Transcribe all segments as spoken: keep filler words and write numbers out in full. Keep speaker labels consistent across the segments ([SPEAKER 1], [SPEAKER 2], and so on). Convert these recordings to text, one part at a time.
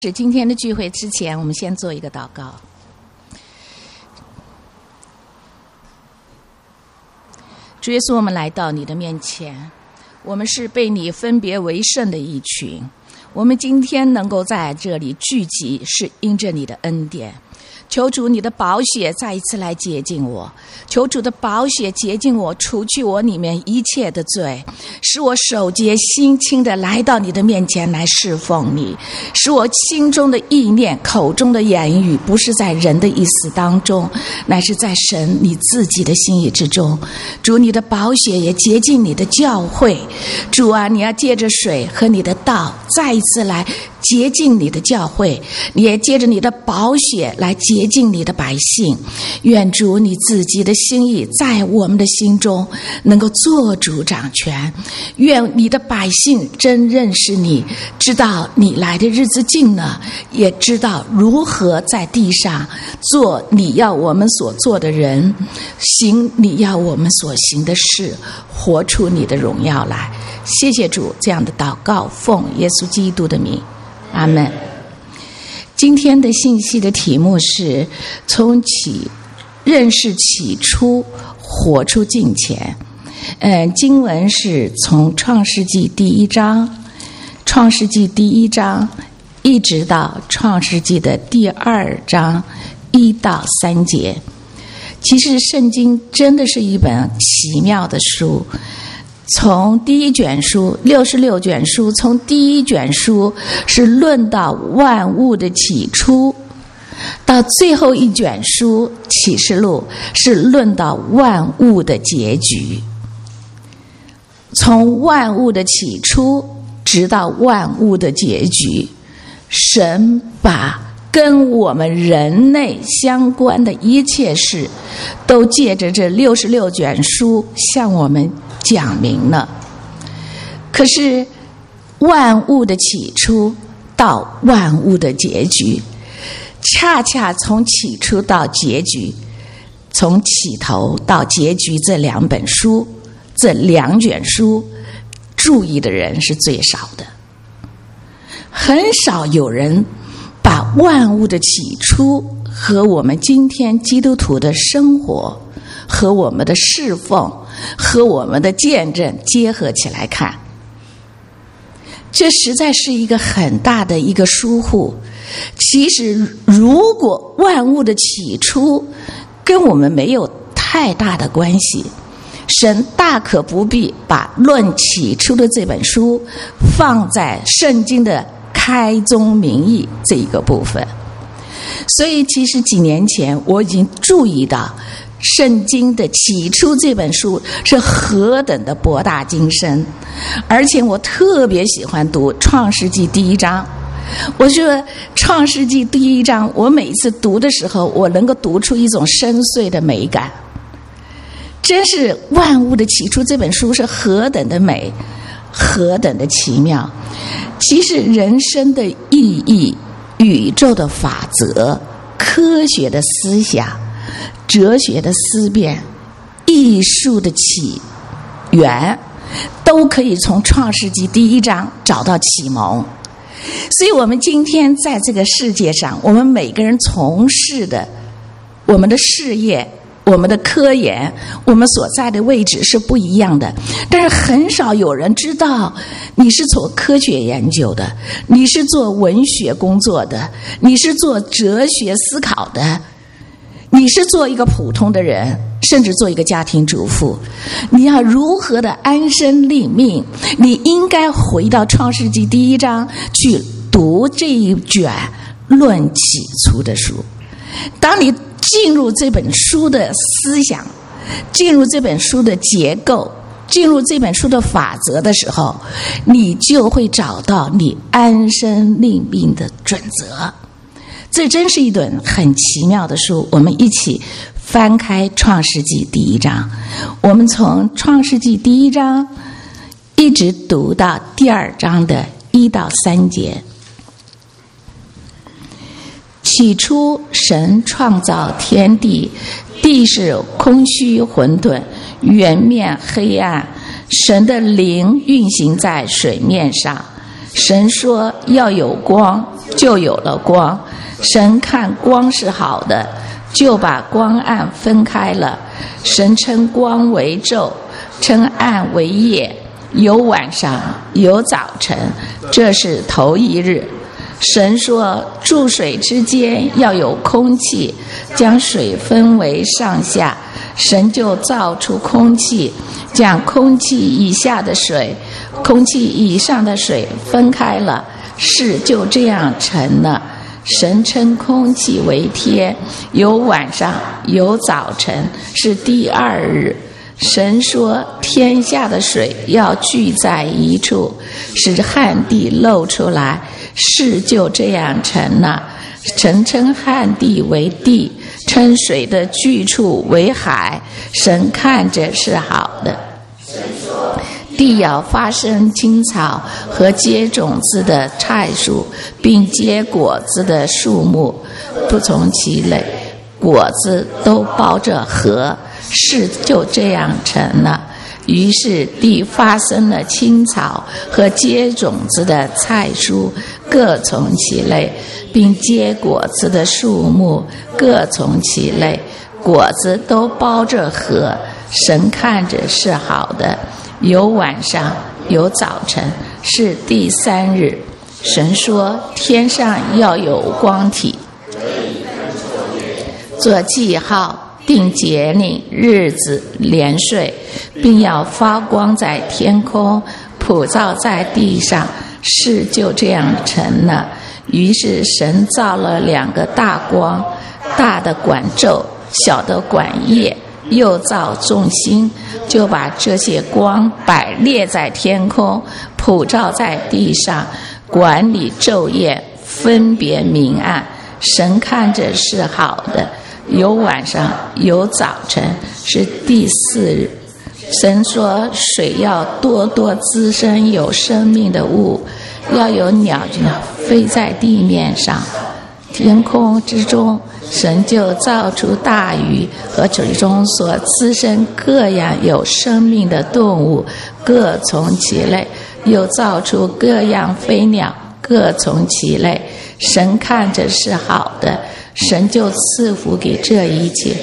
[SPEAKER 1] 是今天的聚会之前，我们先做一个祷告。主耶稣，我们来到你的面前，我们是被你分别为圣的一群，我们今天能够在这里聚集，是因着你的恩典。求主你的宝血再一次来洁净我，求主的宝血洁净我，除去我里面一切的罪，使我手洁心清的来到你的面前来侍奉你，使我心中的意念口中的言语不是在人的意思当中，乃是在神你自己的心意之中。主你的宝血也洁净你的教会，主啊，你要借着水和你的道再一次来洁净你的教会，你也借着你的宝血来洁净你的百姓。愿主你自己的心意在我们的心中能够做主掌权，愿你的百姓真认识你，知道你来的日子近了，也知道如何在地上做你要我们所做的人，行你要我们所行的事，活出你的荣耀来。谢谢主，这样的祷告奉耶稣基督的名，阿们。今天的信息的题目是从起认识起初，活出敬虔。嗯，经文是从创世纪第一章，创世纪第一章一直到创世纪的第二章一到三节。其实圣经真的是一本奇妙的书，从第一卷书六十六卷书，从第一卷书是论到万物的起初，到最后一卷书启示录是论到万物的结局。从万物的起初直到万物的结局，神把跟我们人类相关的一切事都借着这六十六卷书向我们讲明了。可是万物的起初到万物的结局，恰恰从起初到结局，从起头到结局，这两本书这两卷书注意的人是最少的。很少有人把万物的起初和我们今天基督徒的生活和我们的侍奉和我们的见证结合起来看，这实在是一个很大的一个疏忽。其实如果万物的起初跟我们没有太大的关系，神大可不必把论起初的这本书放在圣经的开宗明义这一个部分。所以其实几年前我已经注意到圣经的起初这本书是何等的博大精深，而且我特别喜欢读创世纪第一章。我说创世纪第一章我每一次读的时候，我能够读出一种深邃的美感。真是万物的起初这本书是何等的美，何等的奇妙。其实人生的意义、宇宙的法则、科学的思想、哲学的思辨、艺术的起源，都可以从创世纪第一章找到启蒙。所以我们今天在这个世界上，我们每个人从事的我们的事业，我们的科研，我们所在的位置是不一样的，但是很少有人知道你是做科学研究的，你是做文学工作的，你是做哲学思考的，你是做一个普通的人，甚至做一个家庭主妇。你要如何的安身立命，你应该回到创世纪第一章去读这一卷论起初的书。当你进入这本书的思想，进入这本书的结构，进入这本书的法则的时候，你就会找到你安身立命的准则。这真是一本很奇妙的书。我们一起翻开创世纪第一章，我们从创世纪第一章一直读到第二章的一到三节。起初神创造天地，地是空虚混沌，原面黑暗，神的灵运行在水面上。神说要有光， 就有了光。神看光是好的，就把光暗分开了。神称光为昼，称暗为夜，有晚上，有早晨，这是头一日。神说注水之间要有空气，将水分为上下。神就造出空气，将空气以下的水空气以上的水分开了，事就这样成了。神称空气为天，有晚上，有早晨，是第二日。神说天下的水要聚在一处，使旱地露出来，事就这样成了。神称旱地为地，称水的聚处为海。神看着是好的。地要发生青草和结种子的菜树，并结果子的树木，不从其类，果子都包着核，事就这样成了。于是地发生了青草和结种子的菜蔬，各从其类，并结果子的树木，各从其类，果子都包着核。神看着是好的。有晚上，有早晨，是第三日。神说天上要有光体，做记号，定节令、日子、年岁，并要发光在天空，普照在地上，事就这样成了。于是神造了两个大光，大的管昼，小的管夜，又造众星，就把这些光摆列在天空，普照在地上，管理昼夜，分别明暗。神看着是好的。有晚上，有早晨，是第四日。神说水要多多滋生有生命的物，要有鸟鸟飞在地面上。天空之中，神就造出大鱼和水中所滋生各样有生命的动物，各从其类，又造出各样飞鸟，各从其类。神看着是好的，神就赐福给这一切。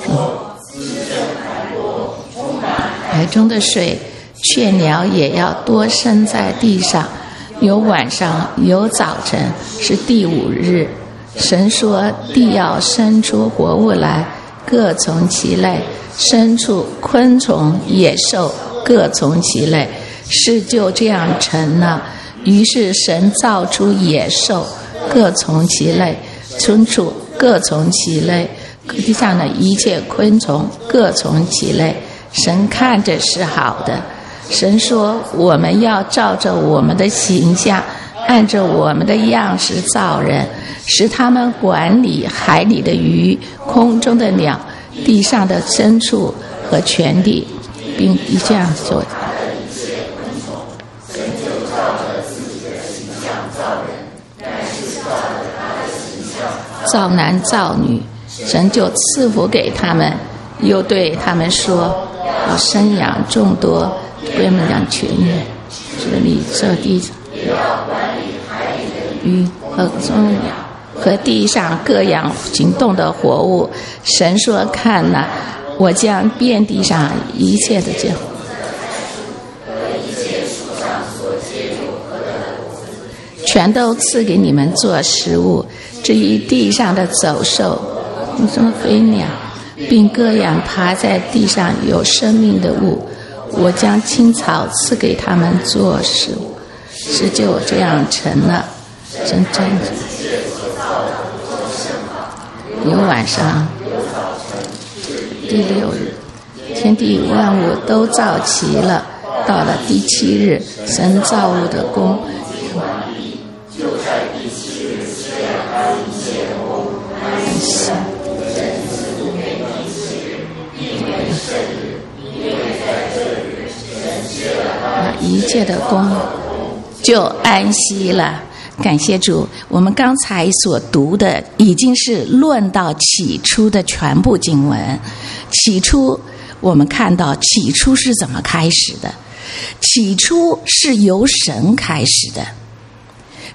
[SPEAKER 1] 海中的水，雀鸟也要多生在地上。有晚上，有早晨，是第五日。神说地要生出活物来，各从其类，牲畜、昆虫、野兽，各从其类，事就这样成了。于是神造出野兽，各从其类，牲畜各从其类，地上的一切昆虫各从其类。神看着是好的。神说我们要照着我们的形象，按着我们的样式造人，使他们管理海里的鱼、空中的鸟、地上的牲畜和全地，并这样做。造男造女，神就赐福给他们，又对他们说要生养众多，归们养全业，治理这地鱼和中鸟和地上各样行动的活物。神说看哪，我将遍地上一切的这全都赐给你们做食物。至于地上的走兽、什么飞鸟，并各样爬在地上有生命的物，我将青草赐给他们做食物，是就这样成了。真真有晚上，第六日，天地万物都造齐了。到了第七日，神造物的功就在第七日虽然安歇后安息，把一切的功就安息了。感谢主，我们刚才所读的已经是论到起初的全部经文。起初我们看到起初是怎么开始的，起初是由神开始的。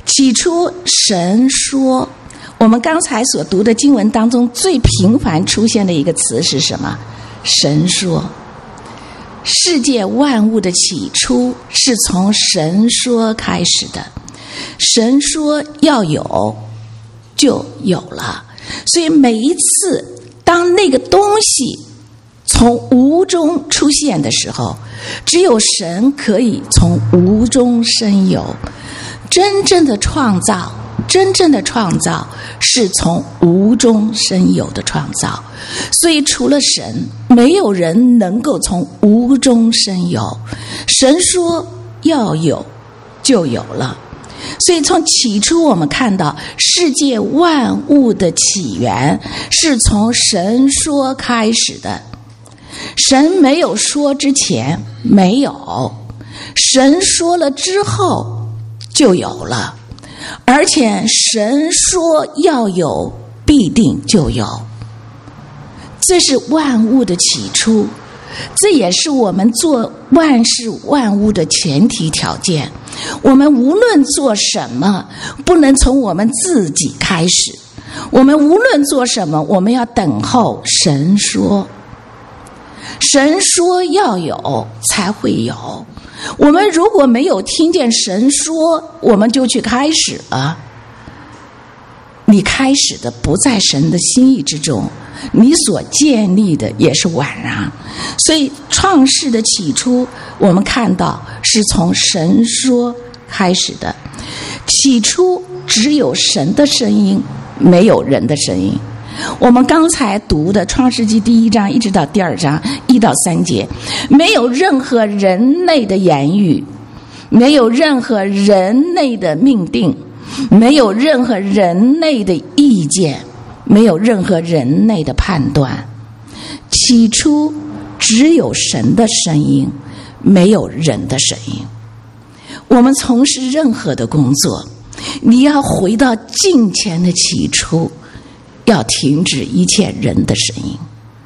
[SPEAKER 1] 起初神说，我们刚才所读的经文当中最频繁出现的一个词是什么？神说。世界万物的起初是从神说开始的，神说要有就有了。所以每一次当那个东西从无中出现的时候，只有神可以从无中生有。真正的创造，真正的创造是从无中生有的创造。所以除了神，没有人能够从无中生有。神说要有就有了。所以从起初我们看到世界万物的起源是从神说开始的。神没有说之前没有，神说了之后就有了，而且神说要有必定就有。这是万物的起初，这也是我们做万事万物的前提条件。我们无论做什么，不能从我们自己开始。我们无论做什么，我们要等候神说。神说要有才会有。我们如果没有听见神说，我们就去开始了，你开始的不在神的心意之中，你所建立的也是枉然。所以创世的起初我们看到是从神说开始的。起初只有神的声音，没有人的声音。我们刚才读的创世纪第一章一直到第二章一到三节，没有任何人类的言语，没有任何人类的命定，没有任何人类的意见，没有任何人类的判断。起初只有神的声音，没有人的声音。我们从事任何的工作，你要回到敬虔的起初，要停止一切人的声音，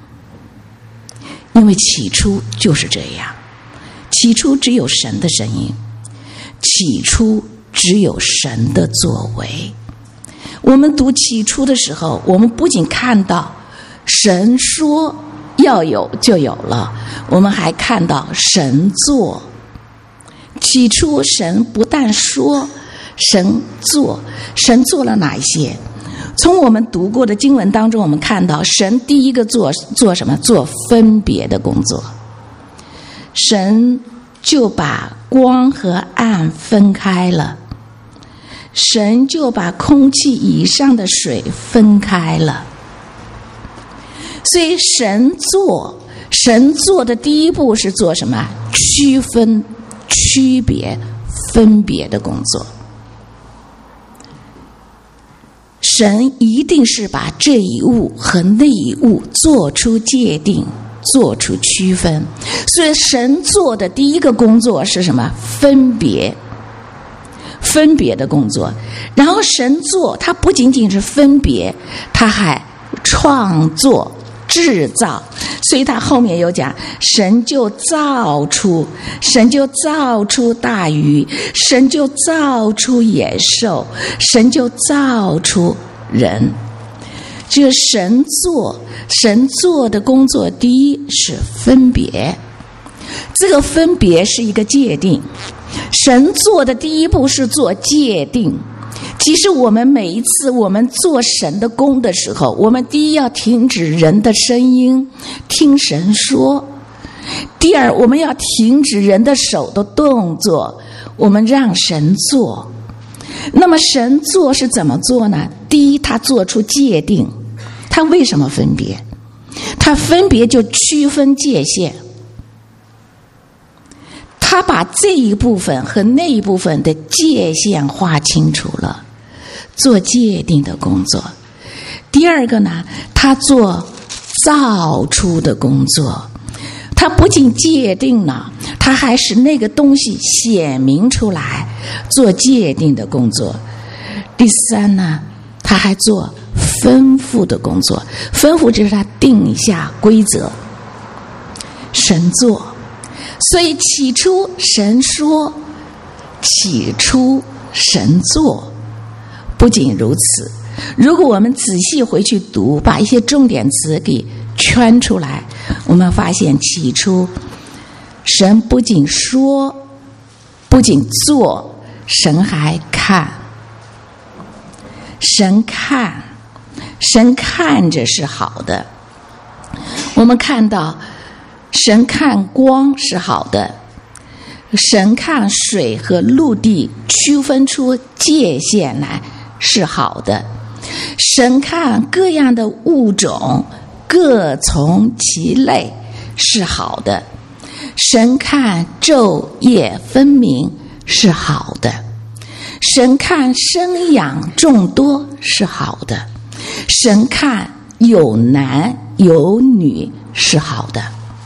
[SPEAKER 1] 因为起初就是这样。起初只有神的声音，起初只有神的作为。我们读起初的时候，我们不仅看到神说要有就有了，我们还看到神做。起初神不但说，神做。神做了哪一些？从我们读过的经文当中，我们看到神第一个做做什么？做分别的工作。神就把光和暗分开了，神就把空气以上的水分开了。所以神做，神做的第一步是做什么？区分、区别、分别的工作。神一定是把这一物和那一物做出界定，做出区分。所以神做的第一个工作是什么？分别。分别的工作。然后神做，他不仅仅是分别，他还创作、制造。所以他后面有讲，神就造出，神就造出大鱼，神就造出野兽，神就造出人。这个神做，神做的工作第一是分别。这个分别是一个界定。神做的第一步是做界定。其实我们每一次我们做神的工的时候，我们第一要停止人的声音，听神说。第二，我们要停止人的手的动作，我们让神做。那么神做是怎么做呢？第一，他做出界定。他为什么分别？他分别就区分界限。他把这一部分和那一部分的界限划清楚了，做界定的工作。第二个呢，他做造出的工作。他不仅界定了，他还使那个东西显明出来，做界定的工作。第三呢，他还做吩咐的工作。吩咐就是他定下规则。神做。所以起初神说，起初神做。 不仅如此，如果我们仔细回去读，把一些重点词给圈出来，我们发现起初神不仅说，不仅做，神还看。神看，神看着是好的。我们看到神看光是好的，神看水和陆地区分出界限来是好的，神看各样的物种各从其类是好的，神看昼夜分明是好的，神看生养众多是好的，神看有男有女是好的。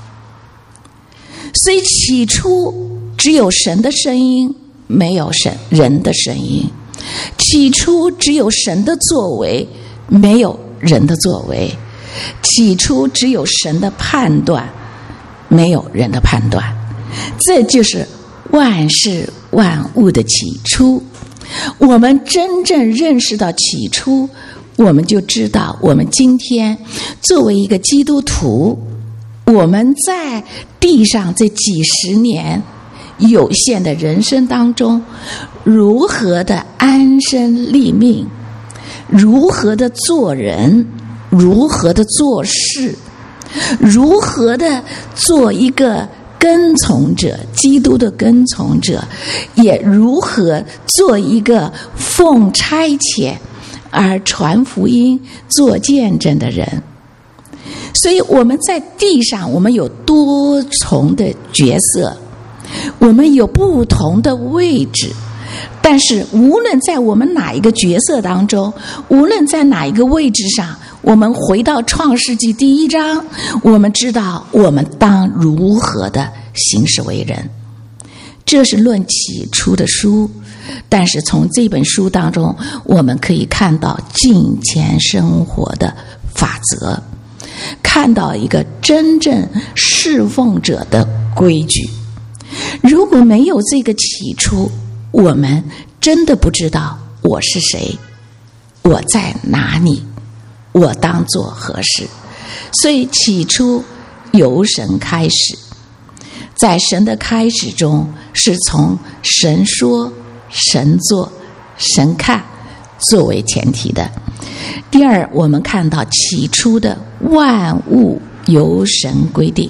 [SPEAKER 1] 所以起初只有神的声音，没有神人的声音；起初只有神的作为，没有人的作为；起初只有神的判断，没有人的判断。这就是万事万物的起初。我们真正认识到起初，我们就知道我们今天作为一个基督徒，我们在地上这几十年有限的人生当中，如何的安身立命，如何的做人，如何的做事，如何的做一个跟从者，基督的跟从者，也如何做一个奉差遣而传福音做见证的人。所以我们在地上，我们有多重的角色，我们有不同的位置，但是无论在我们哪一个角色当中，无论在哪一个位置上，我们回到创世纪第一章，我们知道我们当如何的行事为人。这是论起初的书，但是从这本书当中，我们可以看到敬虔生活的法则，看到一个真正侍奉者的规矩。如果没有这个起初，我们真的不知道我是谁，我在哪里，我当做何事。所以起初由神开始，在神的开始中，是从神说、神做、神看作为前提的。第二，我们看到起初的万物由神规定。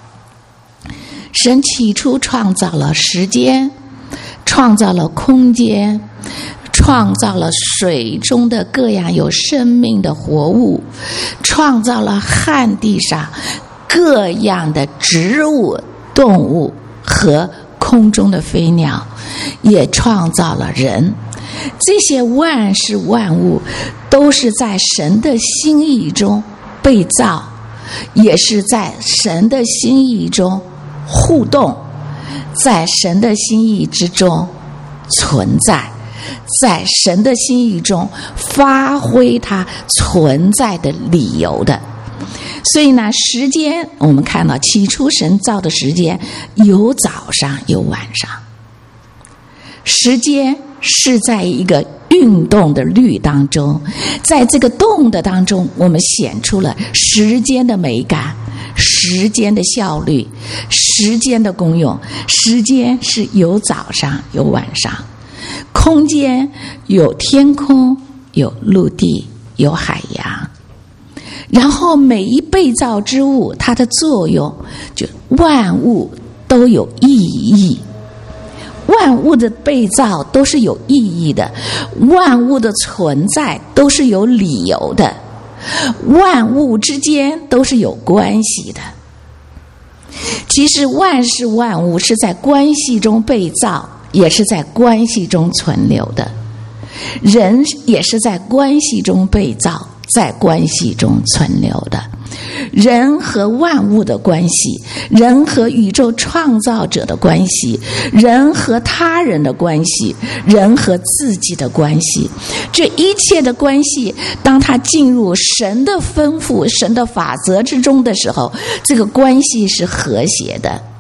[SPEAKER 1] 神起初创造了时间，创造了空间，创造了水中的各样有生命的活物，创造了旱地上各样的植物、动物和空中的飞鸟，也创造了人。这些万事万物都是在神的心意中被造，也是在神的心意中互动，在神的心意之中存在，在神的心意中发挥它存在的理由的。所以呢，时间我们看到起初神造的时间有早上有晚上，时间是在一个运动的律当中，在这个动的当中，我们显出了时间的美感，时间的效率，时间的功用。时间是有早上有晚上，空间有天空有陆地有海洋，然后每一被造之物它的作用，就万物都有意义，万物的被造都是有意义的，万物的存在都是有理由的，万物之间都是有关系的。其实万事万物是在关系中被造，也是在关系中存留的，人也是在关系中被造，在关系中存留的。人和万物的关系，人和宇宙创造者的关系，人和他人的关系，人和自己的关系，这一切的关系，当它进入神的吩咐、神的法则之中的时候，这个关系是和谐的。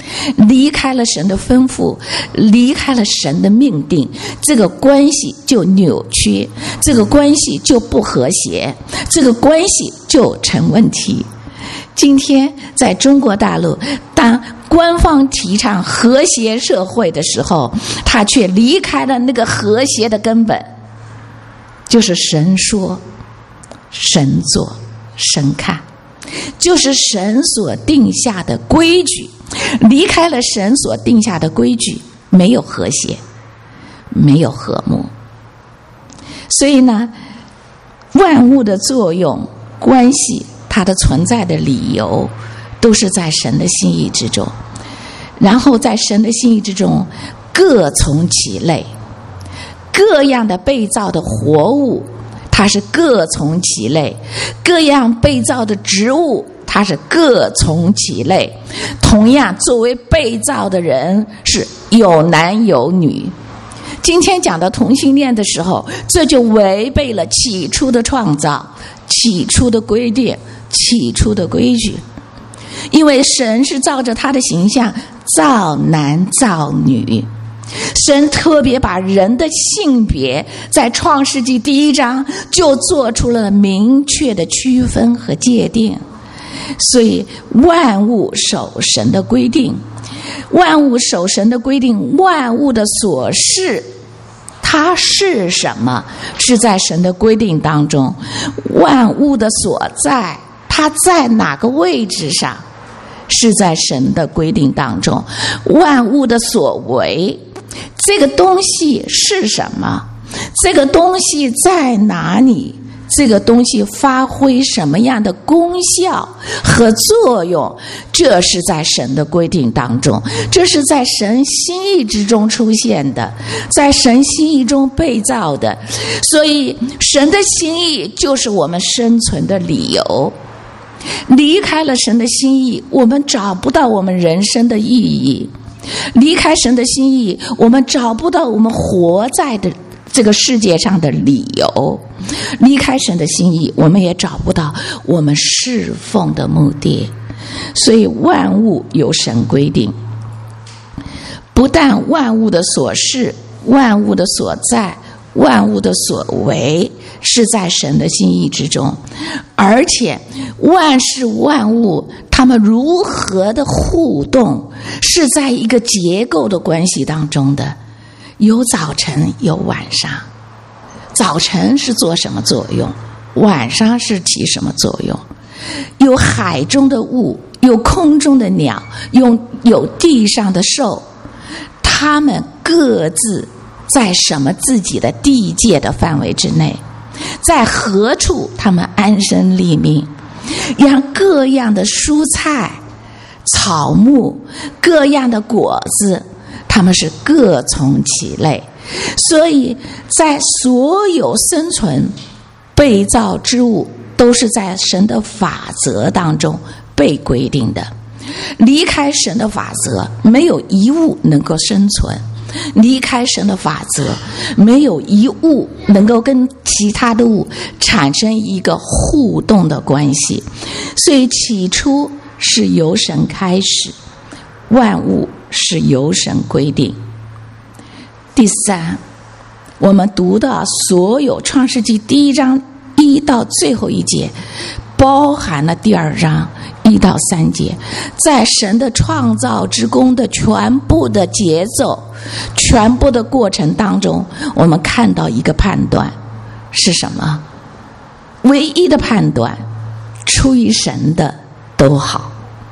[SPEAKER 1] 离开了神的吩咐，离开了神的命定，这个关系就扭曲，这个关系就不和谐，这个关系就成问题。今天在中国大陆，当官方提倡和谐社会的时候，他却离开了那个和谐的根本，就是神说、神做、神看，就是神所定下的规矩。离开了神所定下的规矩，没有和谐，没有和睦。所以呢，万物的作用、关系，它的存在的理由，都是在神的心意之中。然后在神的心意之中，各从其类，各样的被造的活物，它是各从其类；各样被造的植物，它是各从其类。同样，作为被造的人，是有男有女。今天讲到同性恋的时候，这就违背了起初的创造、起初的规定、起初的规矩。因为神是照着他的形象造男造女，神特别把人的性别在创世纪第一章就做出了明确的区分和界定。所以万物守神的规定，万物守神的规定，万物的所是，它是什么？是在神的规定当中。万物的所在，它在哪个位置上？是在神的规定当中。万物的所为，这个东西是什么？这个东西在哪里？这个东西发挥什么样的功效和作用？这是在神的规定当中，这是在神心意之中出现的，在神心意中被造的。所以神的心意就是我们生存的理由。离开了神的心意，我们找不到我们人生的意义；离开神的心意，我们找不到我们活在的这个世界上的理由；离开神的心意，我们也找不到我们侍奉的目的。所以万物由神规定，不但万物的所是、万物的所在、万物的所为是在神的心意之中，而且万事万物它们如何的互动，是在一个结构的关系当中的。有早晨，有晚上。早晨是做什么作用？晚上是起什么作用？有海中的物，有空中的鸟，有有地上的兽，它们各自在什么自己的地界的范围之内，在何处他们安身立命，让各样的蔬菜、草木、各样的果子，他们是各从其类。所以在所有生存被造之物都是在神的法则当中被规定的。离开神的法则，没有一物能够生存；离开神的法则，没有一物能够跟其他的物产生一个互动的关系。所以起初是由神开始，万物是由神规定。第三，我们读到所有创世纪第一章一到最后一节，包含了第二章一到三节，在神的创造之功的全部的节奏、全部的过程当中，我们看到一个判断是什么？唯一的判断，出于神的都好。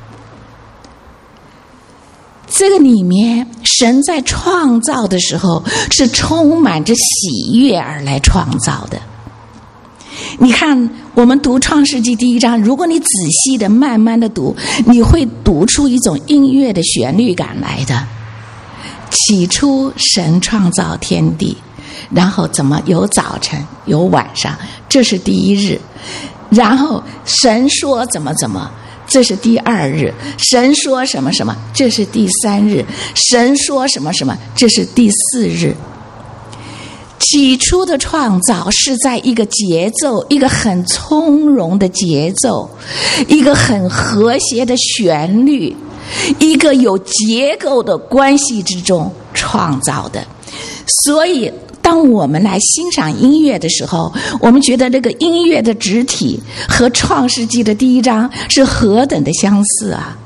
[SPEAKER 1] 这个里面，神在创造的时候是充满着喜悦而来创造的。你看，我们读创世纪第一章，如果你仔细的、慢慢的读，你会读出一种音乐的旋律感来的。起初，神创造天地，然后怎么有早晨，有晚上，这是第一日。然后神说怎么怎么，这是第二日。神说什么什么，这是第三日。神说什么什么，这是第四日。起初的创造是在一个节奏，一个很从容的节奏，一个很和谐的旋律， 一个有结构的关系之中创造的。所以当我们来欣赏音乐的时候，我们觉得这个音乐的肢体和创世纪的第一章是何等的相似啊！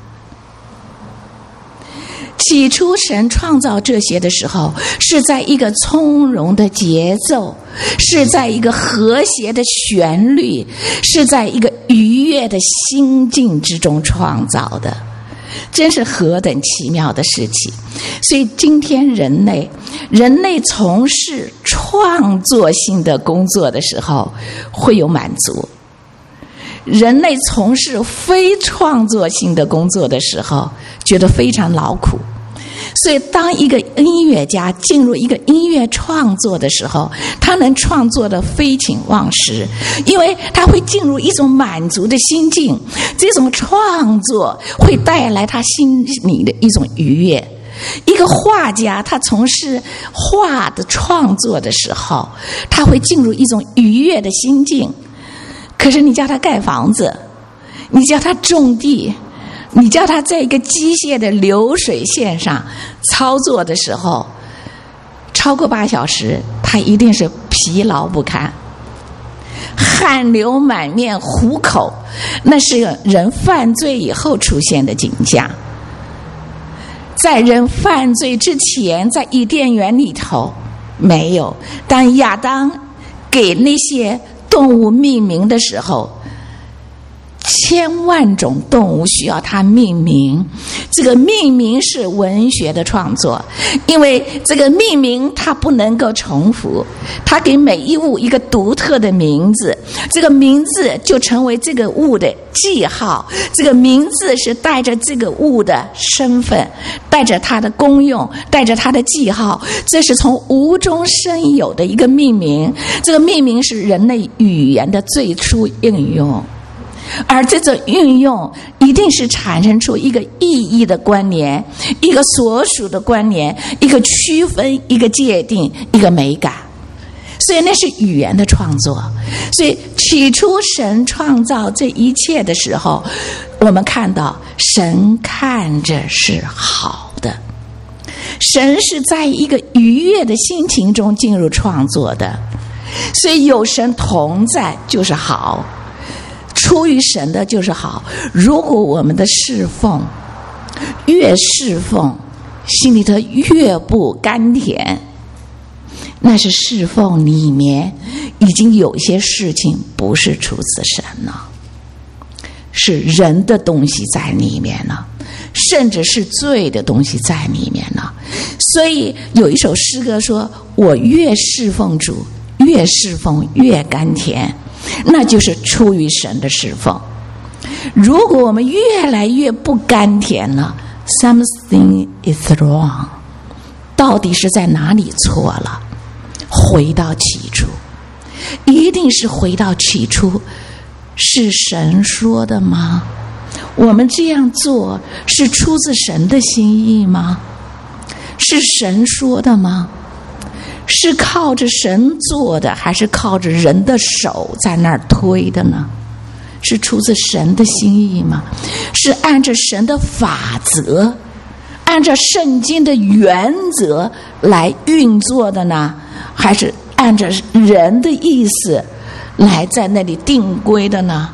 [SPEAKER 1] 起初神创造这些的时候，是在一个从容的节奏，是在一个和谐的旋律，是在一个愉悦的心境之中创造的，真是何等奇妙的事情。所以今天人类人类从事创作性的工作的时候会有满足，人类从事非创作性的工作的时候觉得非常劳苦。所以当一个音乐家进入一个音乐创作的时候，他能创作的废寝忘食，因为他会进入一种满足的心境，这种创作会带来他心里的一种愉悦。一个画家他从事画的创作的时候，他会进入一种愉悦的心境。可是你叫他盖房子，你叫他种地，你叫他在一个机械的流水线上操作的时候，超过八小时他一定是疲劳不堪，汗流满面虎口，那是人犯罪以后出现的景象。在人犯罪之前，在伊甸园里头没有，当亚当给那些动物命名的时候，千万种动物需要它命名，这个命名是文学的创作，因为这个命名它不能够重复，它给每一物一个独特的名字，这个名字就成为这个物的记号，这个名字是带着这个物的身份，带着它的功用，带着它的记号，这是从无中生有的一个命名。这个命名是人类语言的最初应用，而这种运用一定是产生出一个意义的关联，一个所属的关联，一个区分，一个界定，一个美感。所以那是语言的创作。所以起初神创造这一切的时候，我们看到神看着是好的，神是在一个愉悦的心情中进入创作的。所以有神同在就是好，出于神的就是好。如果我们的侍奉越侍奉心里头越不甘甜，那是侍奉里面已经有一些事情不是出自神了，是人的东西在里面了，甚至是罪的东西在里面了。所以有一首诗歌说，我越侍奉主越侍奉越甘甜，那就是出于神的侍奉。如果我们越来越不甘甜了， something is wrong， 到底是在哪里错了？回到起初，一定是回到起初。是神说的吗？我们这样做是出自神的心意吗？是神说的吗？是靠着神做的，还是靠着人的手在那儿推的呢？是出自神的心意吗？是按照神的法则，按照圣经的原则来运作的呢？还是按照人的意思来在那里定规的呢？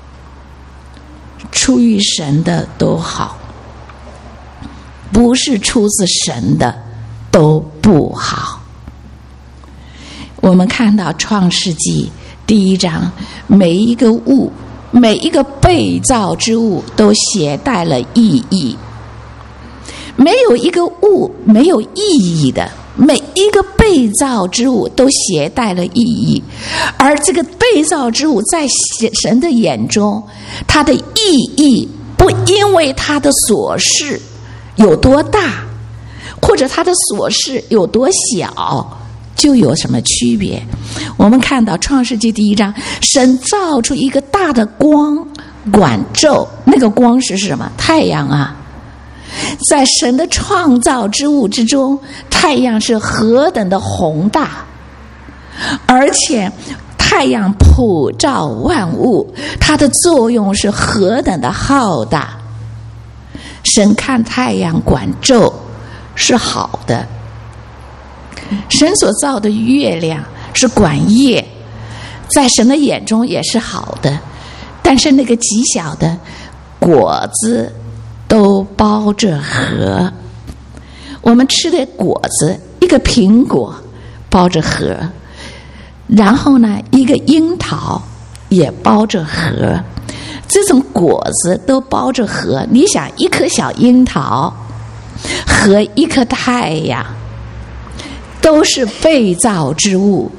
[SPEAKER 1] 出于神的都好，不是出自神的都不好。我们看到创世纪第一章，每一个物，每一个被造之物都携带了意义，没有一个物没有意义的，每一个被造之物都携带了意义。而这个被造之物在神的眼中，它的意义不因为它的琐事有多大，或者它的琐事有多小就有什么区别。我们看到创世纪第一章，神造出一个大的光管昼，那个光是什么？太阳啊。在神的创造之物之中，太阳是何等的宏大，而且太阳普照万物，它的作用是何等的浩大。 神看太阳管昼是好的，神所造的月亮是管夜，在神的眼中也是好的。但是那个极小的果子都包着核，我们吃的果子，一个苹果包着核，然后呢，一个樱桃也包着核，这种果子都包着核。你想，一颗小樱桃和一颗太阳都是被造之物，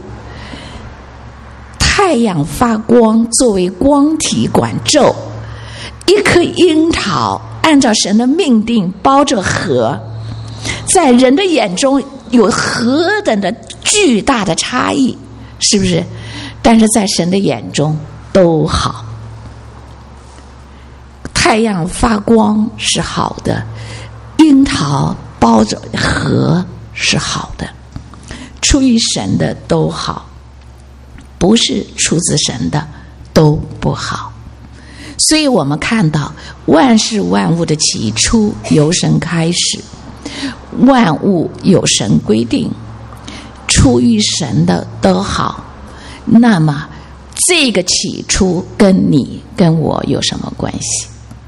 [SPEAKER 1] 太阳发光作为光体管昼，一颗樱桃按照神的命定包着核，在人的眼中有何等的巨大的差异，是不是？但是在神的眼中都好。太阳发光是好的，樱桃包着核是好的，出于神的都好，不是出自神的都不好。所以我们看到万事万物的起初由神开始，万物有神规定，出于神的都好。那么这个起初跟你跟我有什么关系？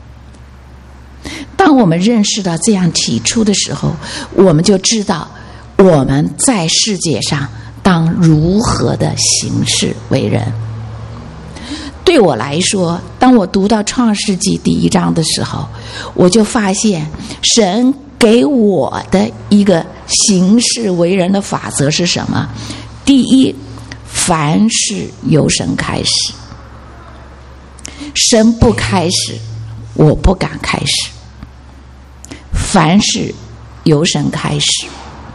[SPEAKER 1] 当我们认识到这样起初的时候，我们就知道我们在世界上当如何的行事为人。对我来说，当我读到创世纪第一章的时候，我就发现神给我的一个行事为人的法则是什么？第一，凡事由神开始，神不开始，我不敢开始。凡事由神开始。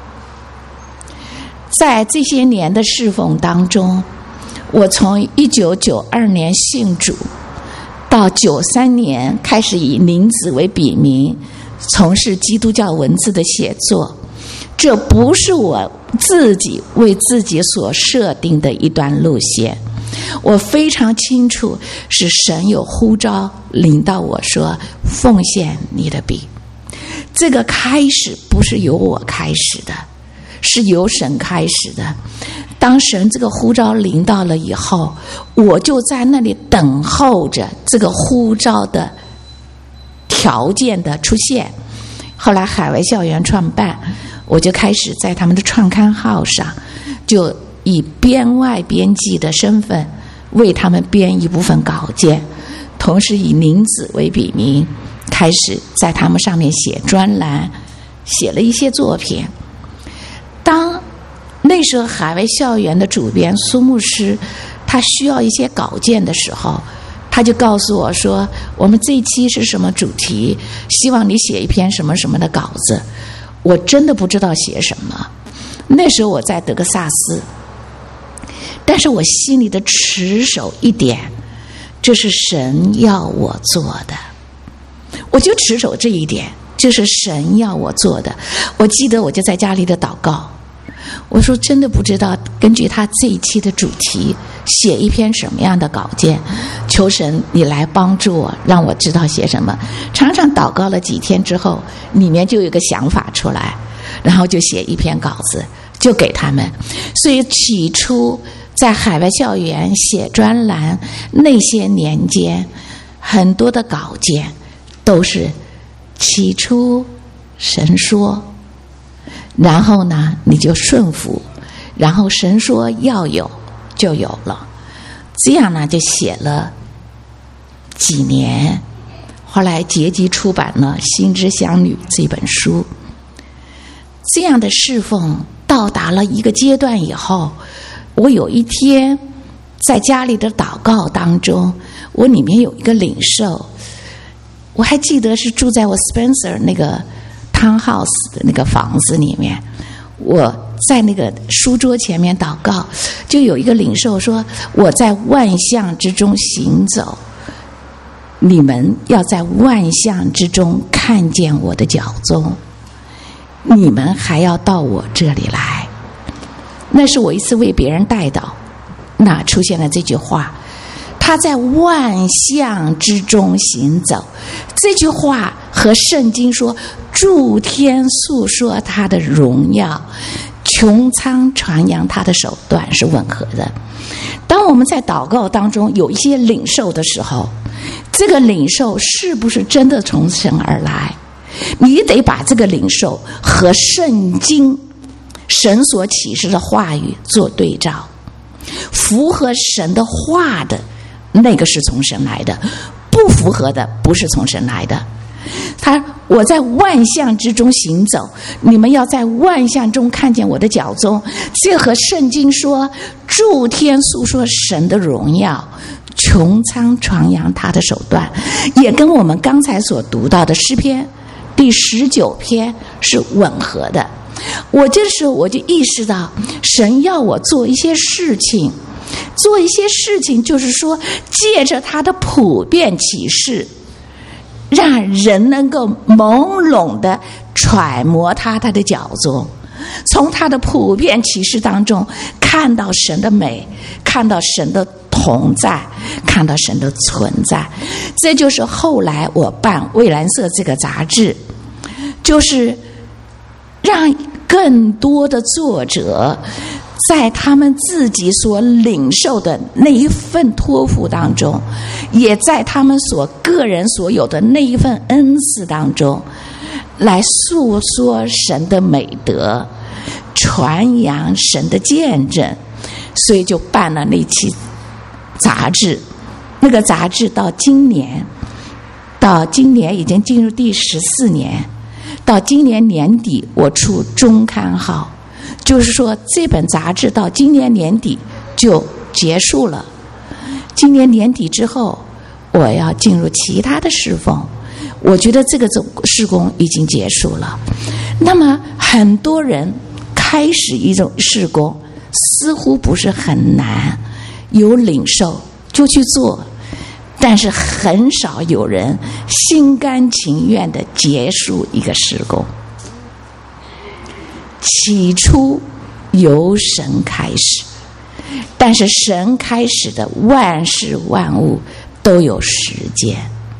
[SPEAKER 1] 在这些年的侍奉当中，我从一九九二年信主，到九三年开始以名字为笔名，从事基督教文字的写作。这不是我自己为自己所设定的一段路线，我非常清楚是神有呼召领到我说奉献你的笔。这个开始不是由我开始的，是由神开始的。当神这个呼召临到了以后，我就在那里等候着这个呼召的条件的出现。后来海外校园创办，我就开始在他们的创刊号上，就以编外编辑的身份为他们编一部分稿件，同时以名字为笔名，开始在他们上面写专栏，写了一些作品。当那时候海外校园的主编苏牧师他需要一些稿件的时候，他就告诉我说，我们这一期是什么主题，希望你写一篇什么什么的稿子。我真的不知道写什么，那时候我在德克萨斯，但是我心里的持守一点，这是神要我做的，我就持守这一点，就是神要我做的。我记得我就在家里的祷告，我说真的不知道根据他这一期的主题写一篇什么样的稿件，求神你来帮助我，让我知道写什么。常常祷告了几天之后，里面就有个想法出来，然后就写一篇稿子就给他们。所以起初在海外校园写专栏那些年间，很多的稿件都是起初神说，然后呢你就顺服，然后神说要有就有了，这样呢就写了几年。后来结集出版了《心之乡女》这本书。这样的侍奉到达了一个阶段以后，我有一天在家里的祷告当中，我里面有一个领受，我还记得是住在我 Spencer 那个 townhouse 的那个房子里面，我在那个书桌前面祷告，就有一个领受说，我在万象之中行走，你们要在万象之中看见我的脚踪，你们还要到我这里来。那是我一次为别人代祷，那出现了这句话，他他在万象之中行走。这句话和圣经说诸天诉说他的荣耀，穹苍传扬他的手段是吻合的。当我们在祷告当中有一些领受的时候，这个领受是不是真的从神而来，你得把这个领受和圣经神所启示的话语做对照，符合神的话的那个是从神来的，不符合的不是从神来的。他我在万象之中行走，你们要在万象中看见我的脚踪。这和圣经说诸天诉说神的荣耀，穹苍传扬他的手段，也跟我们刚才所读到的诗篇第十九篇是吻合的。我这时候我就意识到，神要我做一些事情，做一些事情就是说借着他的普遍启示，让人能够朦胧的揣摩他他的脚踪，从他的普遍启示当中看到神的美，看到神的同在，看到神的存在。这就是后来我办《蔚蓝色》这个杂志，就是让更多的作者在他们自己所领受的那一份托付当中，也在他们所个人所有的那一份恩赐当中，来诉说神的美德，传扬神的见证。所以就办了那期杂志。那个杂志到今年到今年已经进入第十四年，到今年年底我出中刊号，就是说这本杂志到今年年底就结束了。今年年底之后我要进入其他的侍奉，我觉得这个事工已经结束了。那么很多人开始一种事工似乎不是很难，有领受就去做，但是很少有人心甘情愿地结束一个事工。起初由神开始，但是神开始的万事万物都有时间，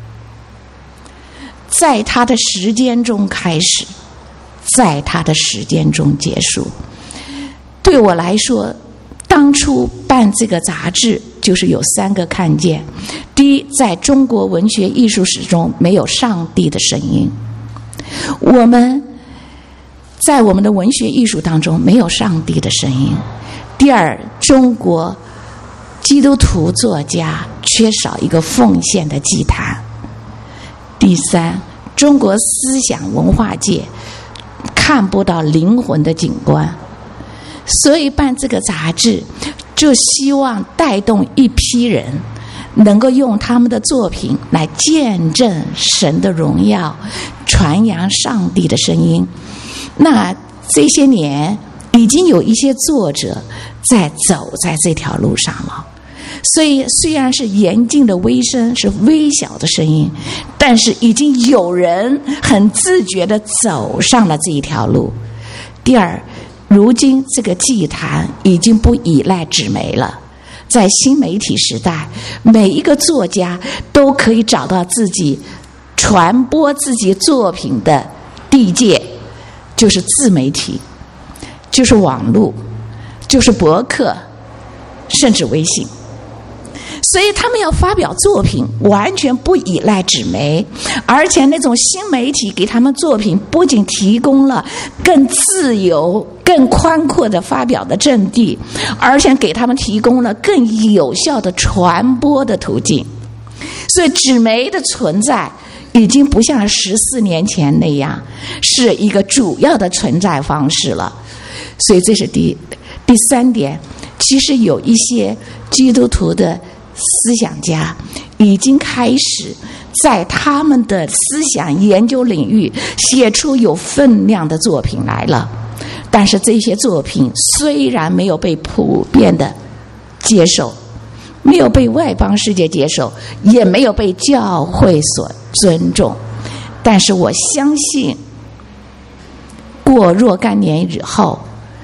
[SPEAKER 1] 在他的时间中开始，在他的时间中结束。对我来说，当初办这个杂志就是有三个看见。第一，在中国文学艺术史中没有上帝的声音，我们在我们的文学艺术当中没有上帝的声音。第二，中国基督徒作家缺少一个奉献的祭坛。第三，中国思想文化界看不到灵魂的景观。所以办这个杂志就希望带动一批人能够用他们的作品来见证神的荣耀，传扬上帝的声音。那这些年已经有一些作者在走在这条路上了，所以虽然是严禁的微声，是微小的声音，但是已经有人很自觉地走上了这一条路。第二，如今这个祭坛已经不依赖纸媒了，在新媒体时代，每一个作家都可以找到自己传播自己作品的地界，就是自媒体，就是网络，就是博客，甚至微信。所以他们要发表作品完全不依赖纸媒，而且那种新媒体给他们作品不仅提供了更自由更宽阔的发表的阵地，而且给他们提供了更有效的传播的途径。所以纸媒的存在已经不像十四年前那样是一个主要的存在方式了。所以这是第第三点，其实有一些基督徒的思想家已经开始在他们的思想研究领域写出有分量的作品来了，但是这些作品虽然没有被普遍的接受，没有被外邦世界接受，也没有被教会所尊重，但是我相信过若干年以后，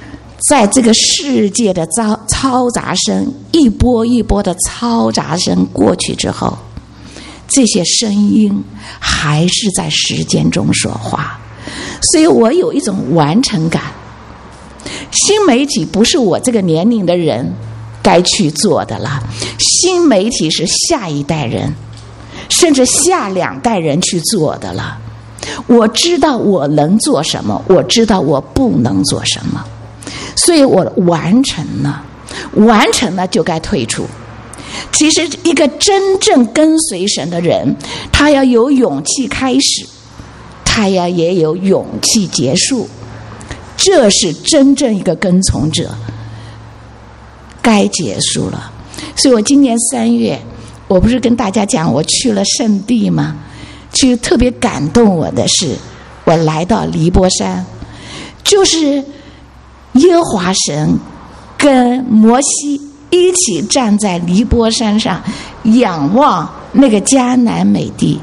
[SPEAKER 1] 在这个世界的嘈嘈杂声一波一波的嘈杂声过去之后，这些声音还是在时间中说话，所以我有一种完成感。新媒体不是我这个年龄的人该去做的了，新媒体是下一代人甚至下两代人去做的了。我知道我能做什么，我知道我不能做什么，所以我完成了，完成了就该退出。其实一个真正跟随神的人，他要有勇气开始，他要也有勇气结束，这是真正一个跟从者该结束了。所以我今年三月，我不是跟大家讲我去了圣地吗？其实特别感动我的是，我来到黎波山，就是耶和华神跟摩西一起站在黎波山上，仰望那个迦南美地。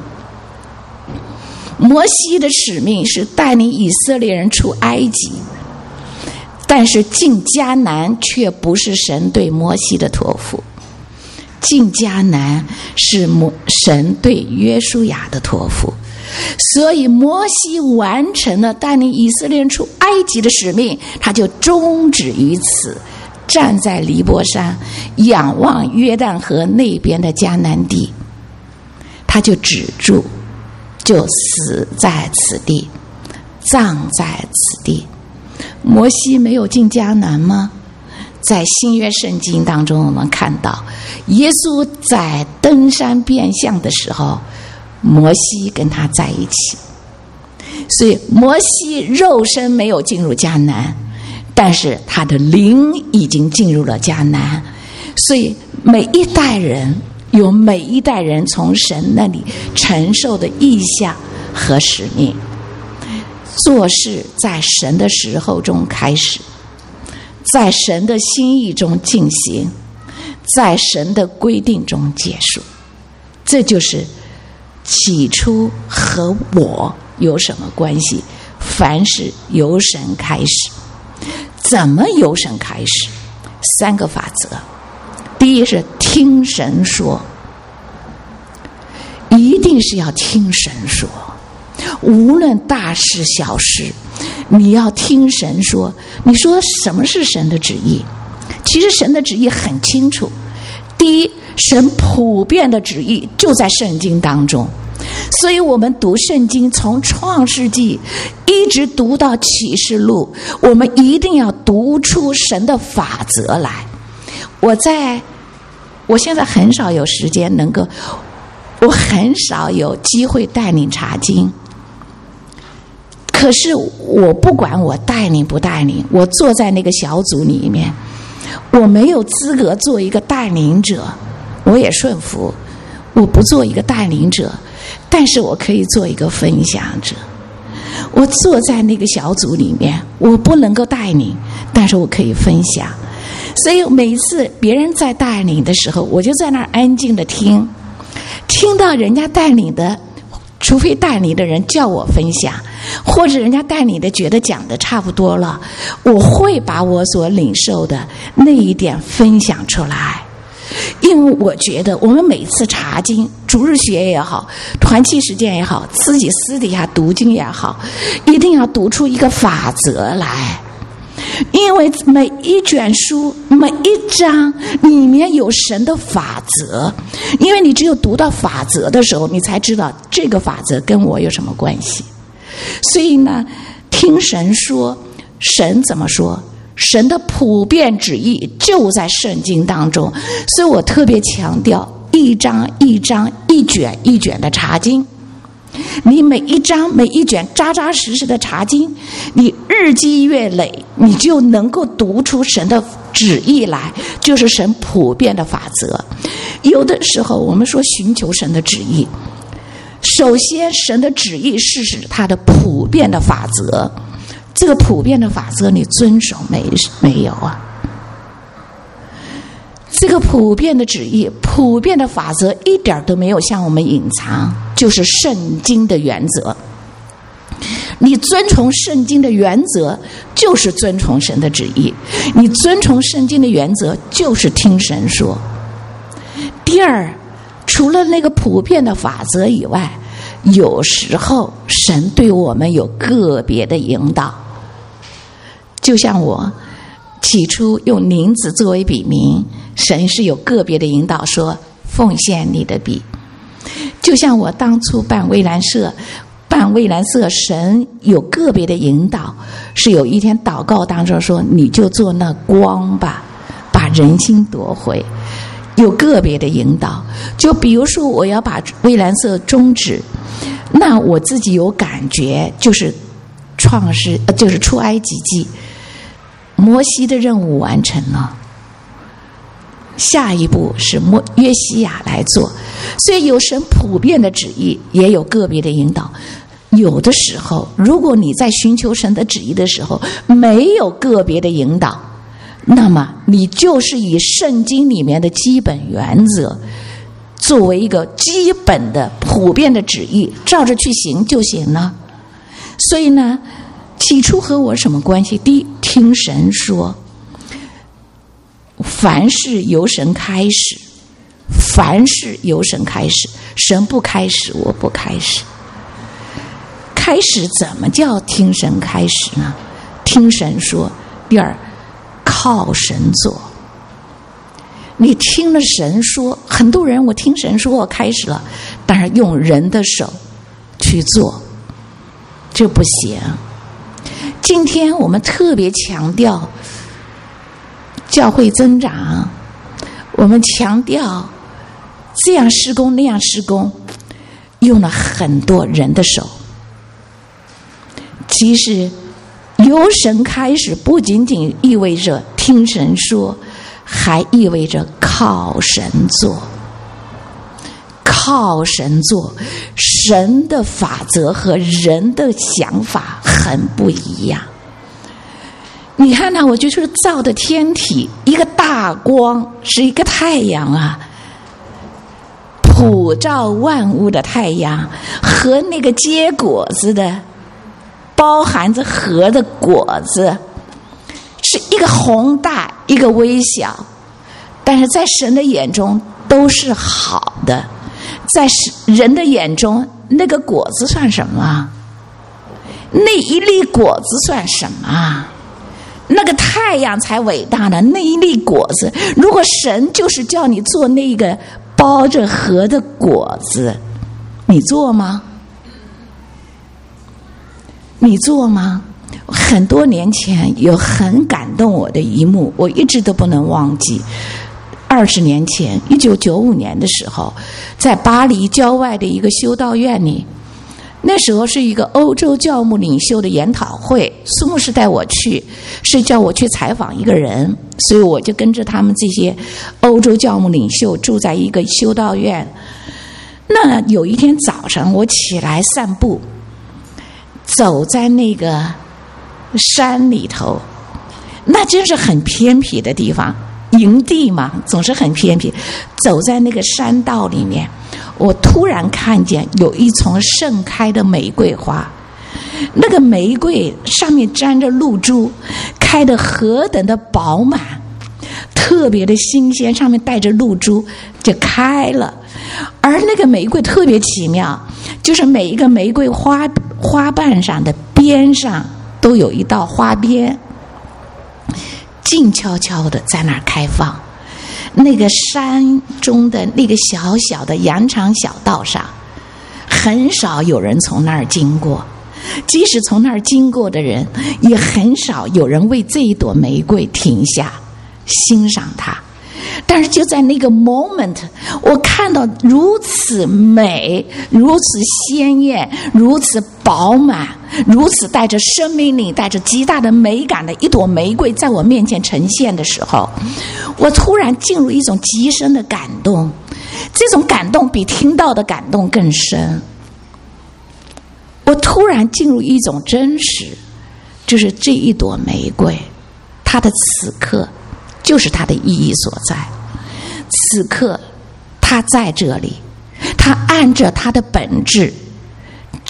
[SPEAKER 1] 摩西的使命是带领以色列人出埃及，但是进迦南却不是神对摩西的托付，进迦南是神对约书亚的托付。所以摩西完成了带领以色列人出埃及的使命，他就终止于此，站在黎波山仰望约旦河那边的迦南地，他就止住，就死在此地，葬在此地。摩西没有进迦南吗？在新约圣经当中，我们看到耶稣在登山变相的时候，摩西跟他在一起。所以摩西肉身没有进入迦南，但是他的灵已经进入了迦南。所以每一代人有每一代人从神那里承受的意向和使命，做事在神的时候中开始，在神的心意中进行，在神的规定中结束。这就是起初和我有什么关系？凡是由神开始。怎么由神开始？三个法则。第一是听神说，一定是要听神说，无论大事小事，你要听神说。你说什么是神的旨意？其实神的旨意很清楚。第一，神普遍的旨意就在圣经当中，所以我们读圣经从创世纪一直读到启示录，我们一定要读出神的法则来。我在我现在很少有时间能够，我很少有机会带领查经，可是我不管我带领不带领，我坐在那个小组里面，我没有资格做一个带领者，我也顺服，我不做一个带领者，但是我可以做一个分享者。我坐在那个小组里面，我不能够带领，但是我可以分享。所以每一次别人在带领的时候，我就在那儿安静的听，听到人家带领的，除非带领的人叫我分享，或者人家带领的觉得讲的差不多了，我会把我所领受的那一点分享出来。因为我觉得我们每次查经，逐日学也好，团契实践也好，自己私底下读经也好，一定要读出一个法则来。因为每一卷书每一章里面有神的法则，因为你只有读到法则的时候，你才知道这个法则跟我有什么关系。所以呢，听神说，神怎么说，神的普遍旨意就在圣经当中。所以我特别强调一章一章一卷一卷的查经，你每一章每一卷扎扎实实的查经，你日积月累，你就能够读出神的旨意来，就是神普遍的法则。有的时候我们说寻求神的旨意，首先神的旨意是指他的普遍的法则，这个普遍的法则你遵守没没有啊？这个普遍的旨意，普遍的法则一点都没有向我们隐藏，就是圣经的原则。 你遵从圣经的原则就是遵从神的旨意，你遵从圣经的原则就是听神说。第二，除了那个普遍的法则以外，有时候神对我们有个别的引导。就像我起初用林子作为笔名，神是有个别的引导说奉献你的笔。就像我当初办蔚蓝社办蔚蓝社，神有个别的引导，是有一天祷告当中说你就做那光吧，把人心夺回，有个别的引导。就比如说我要把蔚蓝社终止，那我自己有感觉，就是创世就是出埃及记，摩西的任务完成了，下一步是摩约西亚来做。所以有神普遍的旨意，也有个别的引导。有的时候如果你在寻求神的旨意的时候没有个别的引导，那么你就是以圣经里面的基本原则作为一个基本的普遍的旨意，照着去行就行了。所以呢，起初和我什么关系？第一，听神说，凡事由神开始，凡事由神开始，神不开始我不开始。开始怎么叫听神开始呢？听神说。第二，靠神做。你听了神说，很多人我听神说我开始了，但是用人的手去做，这不行。今天我们特别强调教会增长，我们强调这样施工那样施工，用了很多人的手。其实由神开始不仅仅意味着听神说，还意味着靠神做。靠神做，神的法则和人的想法很不一样。你看呢，我就是造的天体，一个大光是一个太阳啊，普照万物的太阳，和那个结果子的包含着核的果子，是一个宏大一个微小，但是在神的眼中都是好的。在人的眼中，那个果子算什么？那一粒果子算什么？那个太阳才伟大呢，那一粒果子。如果神就是叫你做那个包着核的果子，你做吗？你做吗？很多年前有很感动我的一幕，我一直都不能忘记。二十年前，一九九五年的时候，在巴黎郊外的一个修道院里，那时候是一个欧洲教牧领袖的研讨会，苏牧师带我去，是叫我去采访一个人，所以我就跟着他们这些欧洲教牧领袖住在一个修道院。那有一天早上，我起来散步，走在那个山里头，那真是很偏僻的地方，营地嘛，总是很偏僻。走在那个山道里面，我突然看见有一丛盛开的玫瑰花，那个玫瑰上面沾着露珠，开得何等的饱满，特别的新鲜，上面带着露珠就开了。而那个玫瑰特别奇妙，就是每一个玫瑰花花瓣上的边上都有一道花边，静悄悄的在那儿开放。那个山中的那个小小的羊肠小道上，很少有人从那儿经过，即使从那儿经过的人，也很少有人为这一朵玫瑰停下欣赏它。但是就在那个 moment， 我看到如此美，如此鲜艳，如此饱满，如此带着生命力，带着极大的美感的一朵玫瑰在我面前呈现的时候，我突然进入一种极深的感动。这种感动比听到的感动更深。我突然进入一种真实，就是这一朵玫瑰，它的此刻就是它的意义所在。此刻它在这里，它按着它的本质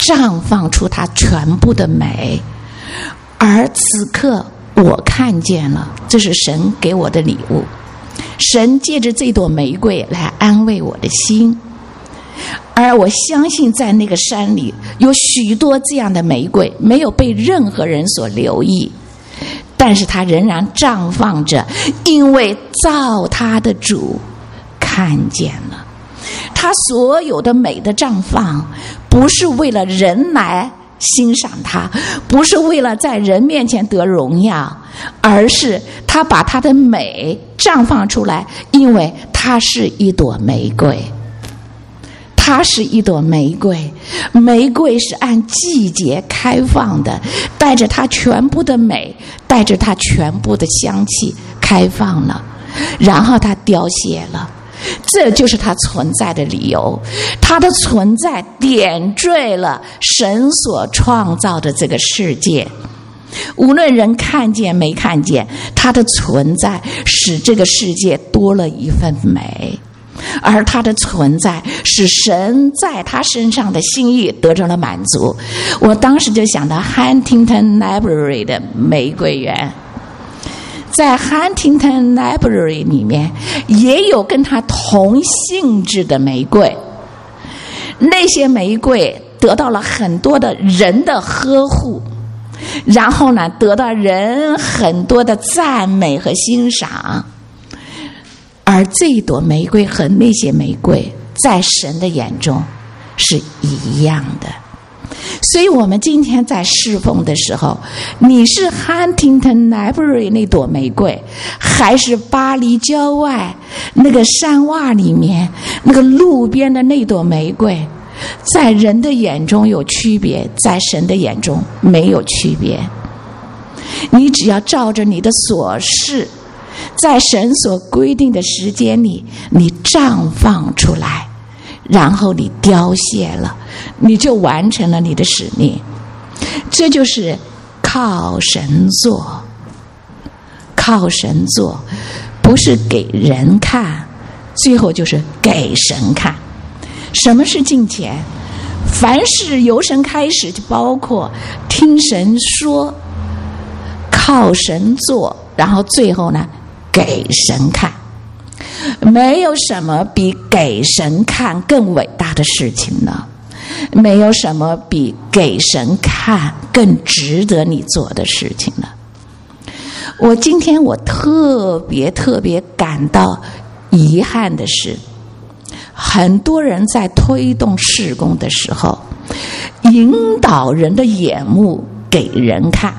[SPEAKER 1] 绽放出它全部的美。而此刻我看见了，这是神给我的礼物。神借着这朵玫瑰来安慰我的心，而我相信在那个山里有许多这样的玫瑰，没有被任何人所留意，但是它仍然绽放着，因为造它的主看见了。它所有的美的绽放，不是为了人来欣赏它，不是为了在人面前得荣耀，而是它把它的美绽放出来，因为它是一朵玫瑰。它是一朵玫瑰，玫瑰是按季节开放的，带着它全部的美，带着它全部的香气开放了，然后它凋谢了。这就是它存在的理由，它的存在点缀了神所创造的这个世界。无论人看见没看见，它的存在使这个世界多了一份美，而它的存在使神在他身上的心意得着了满足。我当时就想到 Huntington Library 的玫瑰园，在 Huntington Library 里面也有跟它同性质的玫瑰，那些玫瑰得到了很多的人的呵护，然后呢得到人很多的赞美和欣赏。而这一朵玫瑰和那些玫瑰在神的眼中是一样的。所以我们今天在侍奉的时候，你是 Huntington Library 那朵玫瑰，还是巴黎郊外那个山洼里面那个路边的那朵玫瑰，在人的眼中有区别，在神的眼中没有区别。你只要照着你的所事，在神所规定的时间里，你绽放出来，然后你凋谢了，你就完成了你的使命。这就是靠神做，靠神做，不是给人看，最后就是给神看。什么是敬虔？凡是由神开始，就包括听神说，靠神做，然后最后呢给神看。没有什么比给神看更伟大的事情了，没有什么比给神看更值得你做的事情了。我今天我特别特别感到遗憾的是，很多人在推动事工的时候，引导人的眼目给人看。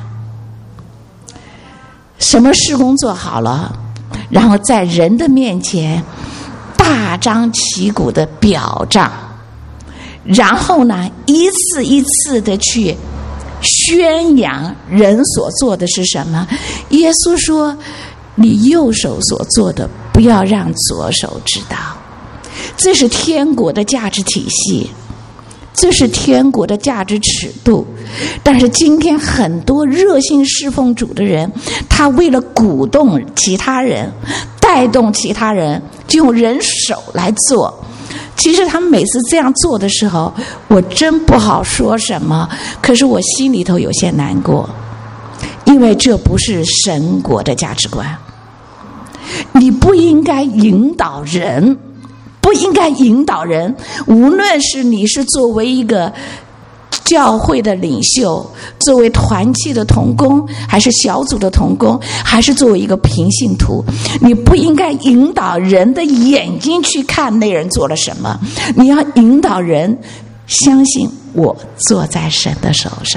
[SPEAKER 1] 什么事工做好了，然后在人的面前大张旗鼓的表彰，然后呢一次一次的去宣扬人所做的是什么。耶稣说，你右手所做的不要让左手知道。这是天国的价值体系，这是天国的价值尺度。但是今天很多热心侍奉主的人，他为了鼓动其他人，带动其他人，就用人手来做。其实他们每次这样做的时候，我真不好说什么，可是我心里头有些难过，因为这不是神国的价值观。你不应该引导人，不应该引导人，无论是你是作为一个教会的领袖，作为团契的同工，还是小组的同工，还是作为一个平信徒，你不应该引导人的眼睛去看那人做了什么，你要引导人相信我坐在神的手上。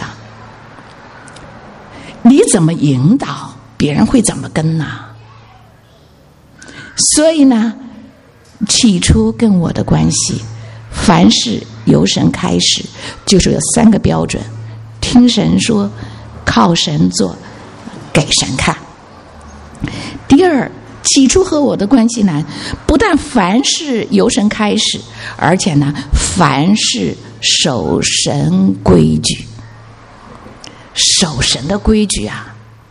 [SPEAKER 1] 你怎么引导，别人会怎么跟呢？所以呢，起初跟我的关系，凡事由神开始，就是有三个标准：听神说，靠神做，给神看。第二，起初和我的关系呢，不但凡事由神开始，而且呢，凡事守神规矩。守神的规矩啊，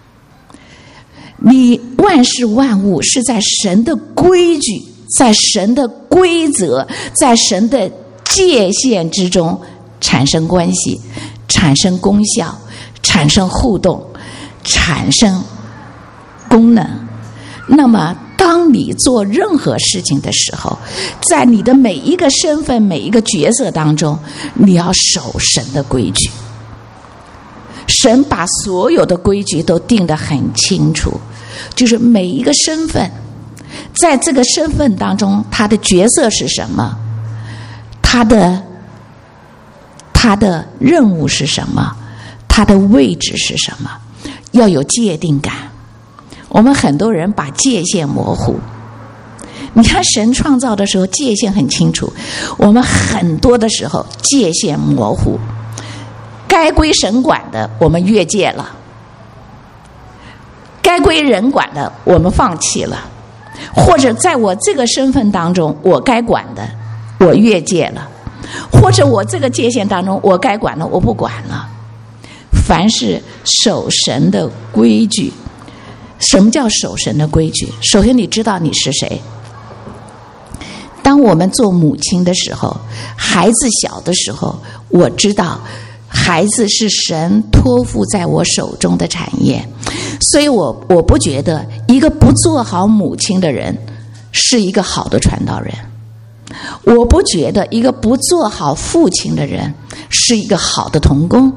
[SPEAKER 1] 你万事万物是在神的规矩，在神的规则，在神的界限之中产生关系，产生功效，产生互动，产生功能。那么当你做任何事情的时候，在你的每一个身份每一个角色当中，你要守神的规矩。神把所有的规矩都定得很清楚，就是每一个身份，在这个身份当中，他的角色是什么，他的他的任务是什么，他的位置是什么，要有界定感。我们很多人把界限模糊，你看神创造的时候界限很清楚，我们很多的时候界限模糊，该归神管的我们越界了，该归人管的我们放弃了，或者在我这个身份当中我该管的我越界了，或者我这个界限当中我该管的我不管了。凡是守神的规矩，什么叫守神的规矩？首先你知道你是谁。当我们做母亲的时候，孩子小的时候，我知道孩子是神托付在我手中的产业，所以我我不觉得一个不做好母亲的人是一个好的传道人，我不觉得一个不做好父亲的人是一个好的同工，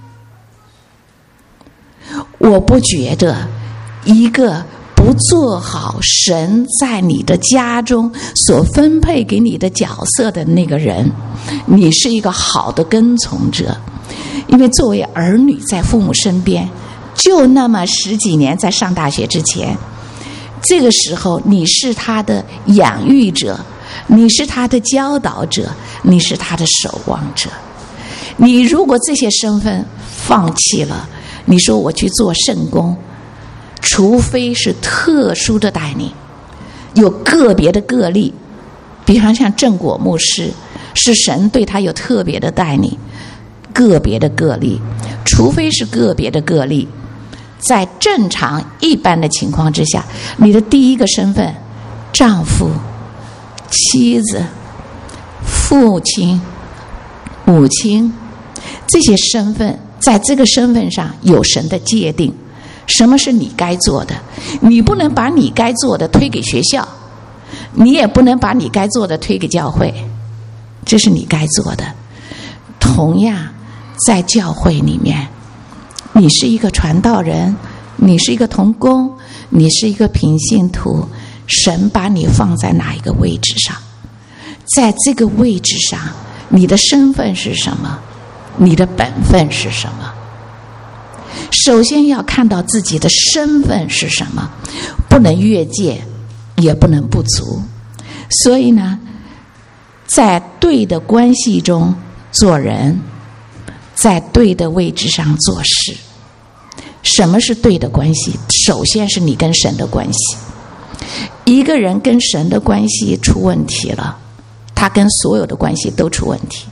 [SPEAKER 1] 我不觉得一个不做好神在你的家中所分配给你的角色的那个人，你是一个好的跟从者。因为作为儿女在父母身边就那么十几年，在上大学之前，这个时候你是他的养育者，你是他的教导者，你是他的守望者。你如果这些身份放弃了，你说我去做圣工，除非是特殊的带领，有个别的个例，比方像正果牧师，是神对他有特别的带领，个别的个例，除非是个别的个例，在正常一般的情况之下，你的第一个身份，丈夫、妻子、父亲、母亲，这些身份，在这个身份上有神的界定，什么是你该做的，你不能把你该做的推给学校，你也不能把你该做的推给教会，这是你该做的。同样在教会里面，你是一个传道人，你是一个同工，你是一个平信徒，神把你放在哪一个位置上，在这个位置上你的身份是什么，你的本分是什么。首先要看到自己的身份是什么，不能越界，也不能不足。所以呢，在对的关系中做人，在对的位置上做事。什么是对的关系？首先是你跟神的关系。一个人跟神的关系出问题了，他跟所有的关系都出问题。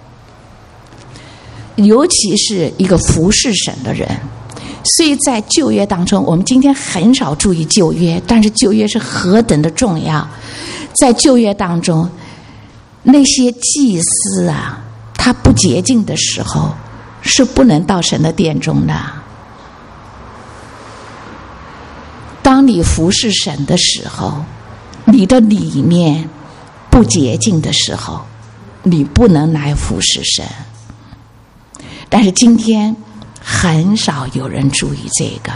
[SPEAKER 1] 尤其是一个服侍神的人。所以在旧约当中，我们今天很少注意旧约，但是旧约是何等的重要。在旧约当中，那些祭司啊，他不洁净的时候是不能到神的殿中的。当你服侍神的时候，你的里面不洁净的时候，你不能来服侍神。但是今天很少有人注意这个，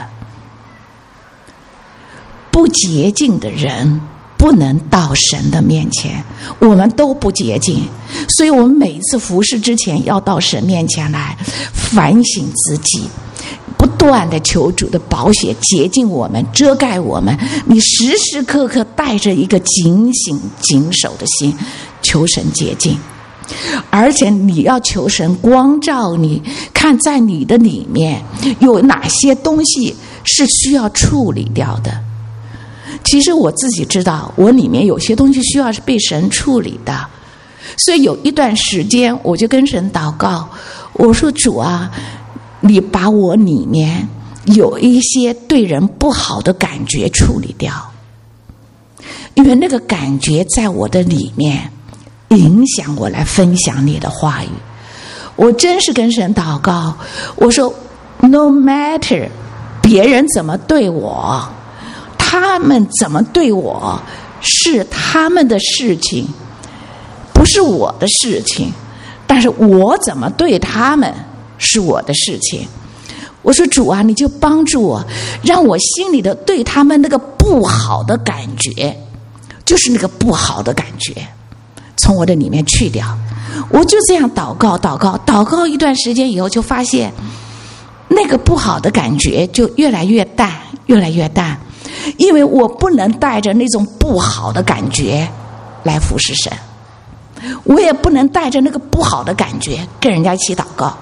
[SPEAKER 1] 不洁净的人不能到神的面前，我们都不洁净，所以我们每一次服侍之前要到神面前来反省自己，不断的求主的宝血洁净我们，遮盖我们。你时时刻刻带着一个警醒谨守的心，求神洁净。而且你要求神光照你，看在你的里面有哪些东西是需要处理掉的。其实我自己知道，我里面有些东西需要是被神处理的，所以有一段时间我就跟神祷告，我说主啊，你把我里面有一些对人不好的感觉处理掉，因为那个感觉在我的里面影响我来分享你的话语。 我真是跟神祷告，我说 no matter 别人怎么对我，他们怎么对我是他们的事情，不是我的事情，但是我怎么对他们是我的事情。我说主啊，你就帮助我，让我心里的对他们那个不好的感觉，就是那个不好的感觉从我的里面去掉。我就这样祷告祷告祷告一段时间以后，就发现那个不好的感觉就越来越淡越来越淡，因为我不能带着那种不好的感觉来服侍神，我也不能带着那个不好的感觉跟人家一起祷告。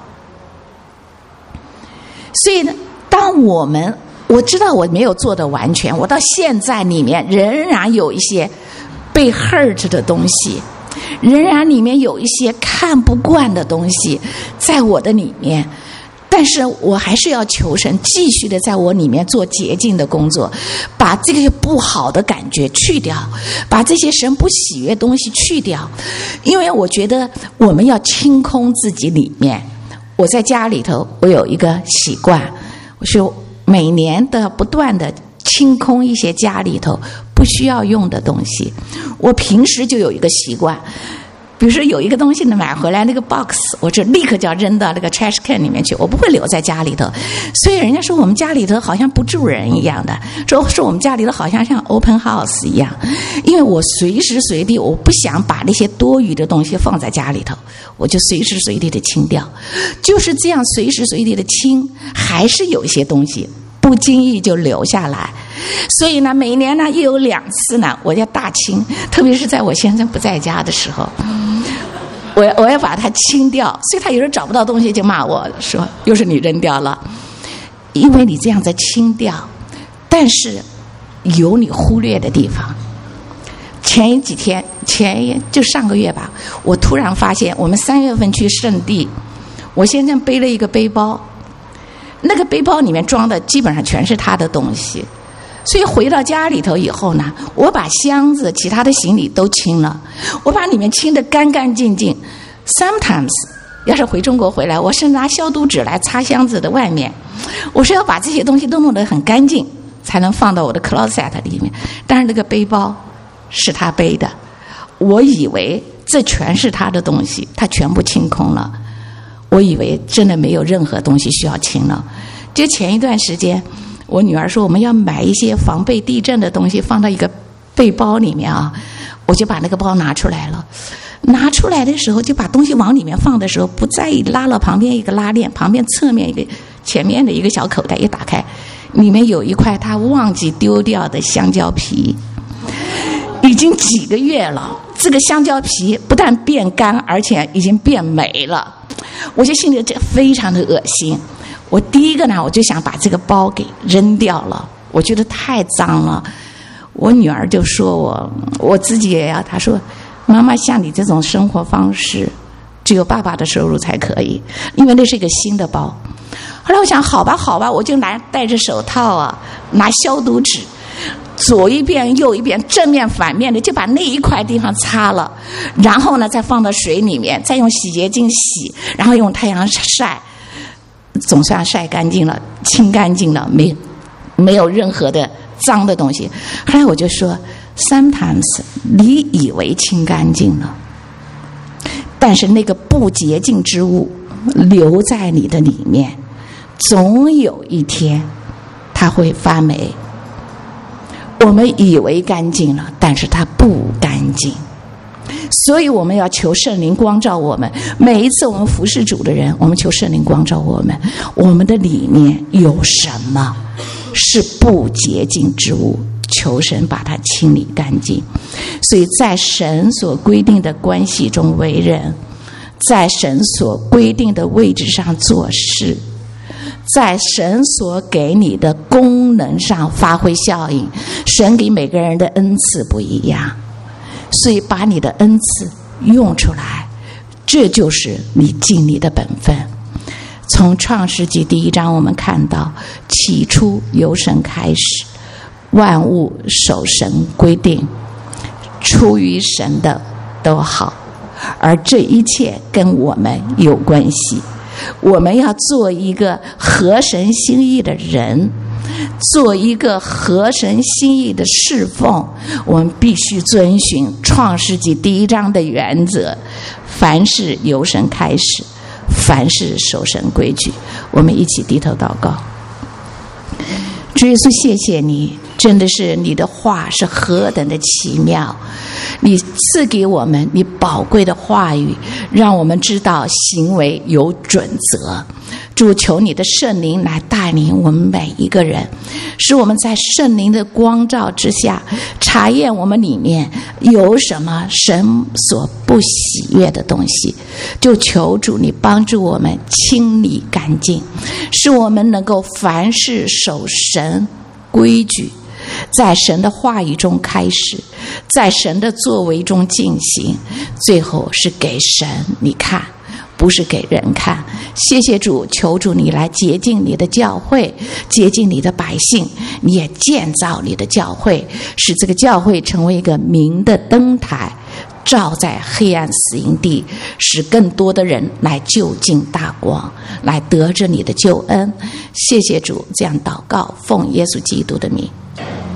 [SPEAKER 1] 所以呢，当我们我知道我没有做得完全，我到现在里面仍然有一些被 hurt 的东西，仍然里面有一些看不惯的东西在我的里面，但是我还是要求神继续的在我里面做洁净的工作，把这个不好的感觉去掉，把这些神不喜悦的东西去掉。因为我觉得我们要清空自己里面。我在家里头我有一个习惯，我说每年的不断的清空一些家里头不需要用的东西。我平时就有一个习惯，比如说有一个东西呢买回来那个 box， 我就立刻就要扔到那个 trash can 里面去，我不会留在家里头。所以人家说我们家里头好像不住人一样的，说说我们家里头好像像 open house 一样，因为我随时随地我不想把那些多余的东西放在家里头，我就随时随地的清掉。就是这样随时随地的清，还是有一些东西不经意就留下来。所以呢，每年呢又有两次呢，我要大清，特别是在我先生不在家的时候，我我要把它清掉。所以他有时候找不到东西就骂我说，又是你扔掉了，因为你这样子清掉，但是有你忽略的地方。前几天前就上个月吧，我突然发现我们三月份去圣地，我先生背了一个背包，那个背包里面装的基本上全是他的东西。所以回到家里头以后呢，我把箱子其他的行李都清了，我把里面清得干干净净。 Sometimes 要是回中国回来，我是拿消毒纸来擦箱子的外面，我是要把这些东西都弄得很干净才能放到我的 closet 里面。但是那个背包是他背的，我以为这全是他的东西，他全部清空了，我以为真的没有任何东西需要清了。就前一段时间我女儿说我们要买一些防备地震的东西放到一个背包里面啊，我就把那个包拿出来了。拿出来的时候就把东西往里面放的时候，不在意拉了旁边一个拉链，旁边侧面一个前面的一个小口袋一打开，里面有一块他忘记丢掉的香蕉皮，已经几个月了，这个香蕉皮不但变干，而且已经变没了。我就心里这非常的恶心。我第一个呢，我就想把这个包给扔掉了，我觉得太脏了。我女儿就说我，我自己也要，她说妈妈像你这种生活方式只有爸爸的收入才可以，因为那是一个新的包。后来我想好吧好吧，我就拿戴着手套啊，拿消毒纸左一遍右一遍正面反面的就把那一块地方擦了，然后呢再放到水里面，再用洗洁精洗，然后用太阳晒，总算晒干净了，清干净了，没没有任何的脏的东西。后来我就说 sometimes 你以为清干净了，但是那个不洁净之物留在你的里面，总有一天它会发霉。我们以为干净了，但是它不干净。所以我们要求圣灵光照我们。每一次我们服侍主的人，我们求圣灵光照我们，我们的里面有什么是不洁净之物，求神把它清理干净。所以在神所规定的关系中为人，在神所规定的位置上做事，在神所给你的功能上发挥效应。神给每个人的恩赐不一样，所以把你的恩赐用出来，这就是你尽你的本分。从创世纪第一章我们看到，起初由神开始，万物守神规定，出于神的都好， 而这一切跟我们有关系。我们要做一个合神心意的人，做一个合神心意的侍奉，我们必须遵循创世纪第一章的原则，凡事由神开始，凡事守神规矩。我们一起低头祷告。主耶稣，谢谢你，真的是你的话是何等的奇妙，你赐给我们你宝贵的话语，让我们知道行为有准则。主，求你的圣灵来带领我们每一个人，使我们在圣灵的光照之下查验我们里面有什么神所不喜悦的东西，就求主你帮助我们清理干净，使我们能够凡事守神规矩，在神的话语中开始，在神的作为中进行，最后是给神你看，不是给人看。谢谢主，求主你来洁净你的教会，洁净你的百姓，你也建造你的教会，使这个教会成为一个明的灯台，照在黑暗死荫地，使更多的人来就近大光，来得着你的救恩。谢谢主，这样祷告，奉耶稣基督的名。